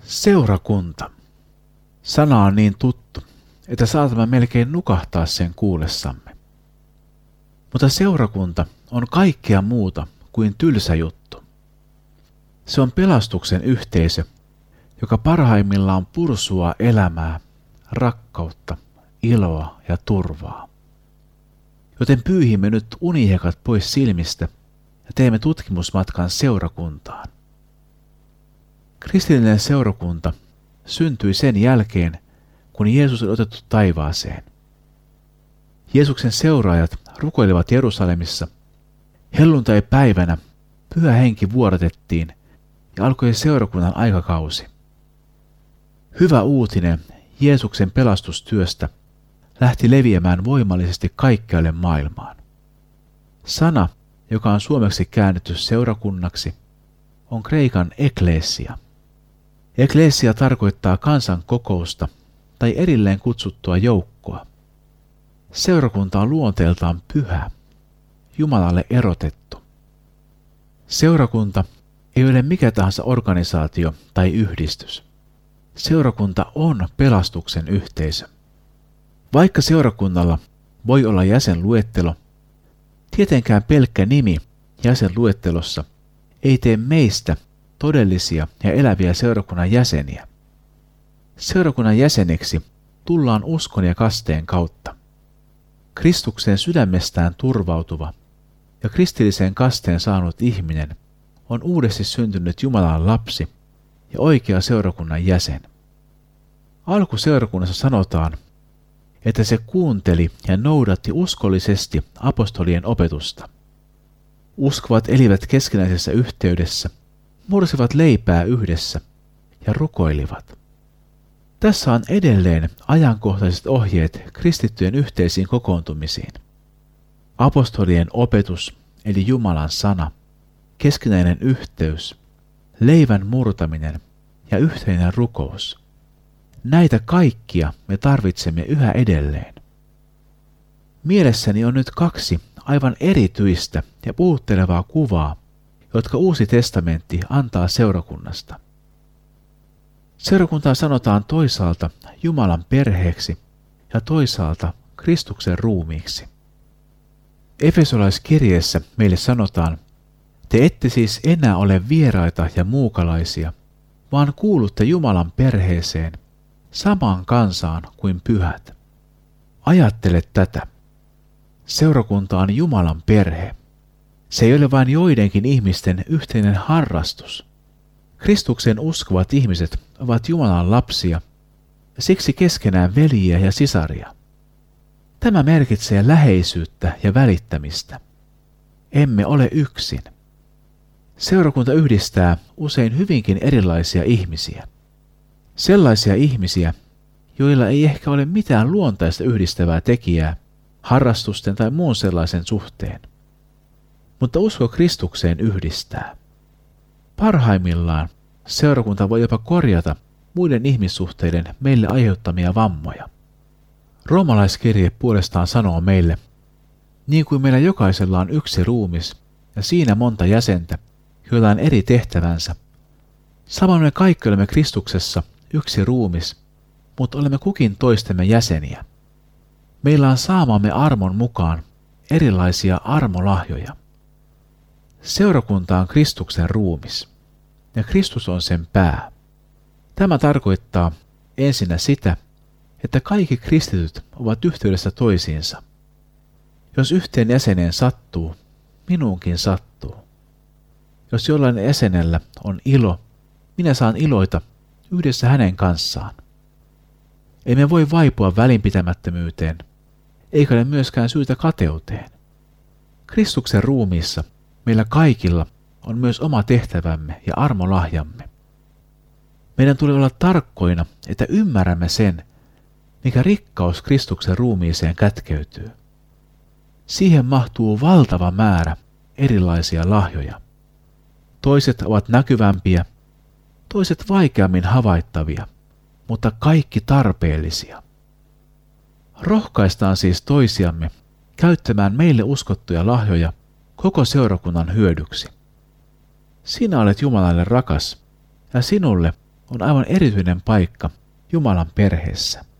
Seurakunta. Sana on niin tuttu, että saatamme melkein nukahtaa sen kuullessamme. Mutta seurakunta on kaikkea muuta kuin tylsä juttu. Se on pelastuksen yhteisö, joka parhaimmillaan pursuaa elämää, rakkautta, iloa ja turvaa. Joten pyyhimme nyt unihiekat pois silmistä ja teemme tutkimusmatkan seurakuntaan. Kristillinen seurakunta syntyi sen jälkeen, kun Jeesus oli otettu taivaaseen. Jeesuksen seuraajat rukoilivat Jerusalemissa. Helluntai-päivänä Pyhä Henki vuodatettiin ja alkoi seurakunnan aikakausi. Hyvä uutinen Jeesuksen pelastustyöstä lähti leviämään voimallisesti kaikkialle maailmaan. Sana, joka on suomeksi käännetty seurakunnaksi, on kreikan ekklesia. Ekklesia tarkoittaa kansankokousta tai erilleen kutsuttua joukkoa. Seurakunta on luonteeltaan pyhä, Jumalalle erotettu. Seurakunta ei ole mikä tahansa organisaatio tai yhdistys. Seurakunta on pelastuksen yhteisö. Vaikka seurakunnalla voi olla jäsenluettelo, tietenkään pelkkä nimi jäsenluettelossa ei tee meistä todellisia ja eläviä seurakunnan jäseniä. Seurakunnan jäseneksi tullaan uskon ja kasteen kautta. Kristukseen sydämestään turvautuva ja kristilliseen kasteen saanut ihminen on uudesti syntynyt Jumalan lapsi ja oikea seurakunnan jäsen. Alkuseurakunnassa sanotaan, että se kuunteli ja noudatti uskollisesti apostolien opetusta. Uskovat elivät keskinäisessä yhteydessä, mursivat leipää yhdessä ja rukoilivat. Tässä on edelleen ajankohtaiset ohjeet kristittyjen yhteisiin kokoontumisiin. Apostolien opetus eli Jumalan sana, keskinäinen yhteys, leivän murtaminen ja yhteinen rukous. Näitä kaikkia me tarvitsemme yhä edelleen. Mielessäni on nyt 2 aivan erityistä ja puhuttelevaa kuvaa, jotka Uusi testamentti antaa seurakunnasta. Seurakuntaa sanotaan toisaalta Jumalan perheeksi ja toisaalta Kristuksen ruumiiksi. Efesolaiskirjeessä meille sanotaan, te ette siis enää ole vieraita ja muukalaisia, vaan kuulutte Jumalan perheeseen, samaan kansaan kuin pyhät. Ajattele tätä. Seurakunta on Jumalan perhe. Se ei ole vain joidenkin ihmisten yhteinen harrastus. Kristukseen uskovat ihmiset ovat Jumalan lapsia ja siksi keskenään veljiä ja sisaria. Tämä merkitsee läheisyyttä ja välittämistä. Emme ole yksin. Seurakunta yhdistää usein hyvinkin erilaisia ihmisiä. Sellaisia ihmisiä, joilla ei ehkä ole mitään luontaista yhdistävää tekijää harrastusten tai muun sellaisen suhteen. Mutta usko Kristukseen yhdistää. Parhaimmillaan seurakunta voi jopa korjata muiden ihmissuhteiden meille aiheuttamia vammoja. Roomalaiskirje puolestaan sanoo meille, niin kuin meillä jokaisella on yksi ruumis ja siinä monta jäsentä, joilla on eri tehtävänsä. Samoin me kaikki olemme Kristuksessa yksi ruumis, mutta olemme kukin toistemme jäseniä. Meillä on saamamme armon mukaan erilaisia armolahjoja. Seurakunta on Kristuksen ruumis, ja Kristus on sen pää. Tämä tarkoittaa ensinnä sitä, että kaikki kristityt ovat yhteydessä toisiinsa. Jos yhteen jäseneen sattuu, minuunkin sattuu. Jos jollain jäsenellä on ilo, minä saan iloita yhdessä hänen kanssaan. Emme voi vaipua välinpitämättömyyteen, eikä ole myöskään syytä kateuteen. Kristuksen ruumiissa meillä kaikilla on myös oma tehtävämme ja armolahjamme. Meidän tulee olla tarkkoina, että ymmärrämme sen, mikä rikkaus Kristuksen ruumiiseen kätkeytyy. Siihen mahtuu valtava määrä erilaisia lahjoja. Toiset ovat näkyvämpiä, toiset vaikeammin havaittavia, mutta kaikki tarpeellisia. Rohkaistaan siis toisiamme käyttämään meille uskottuja lahjoja koko seurakunnan hyödyksi. Sinä olet Jumalalle rakas, ja sinulle on aivan erityinen paikka Jumalan perheessä.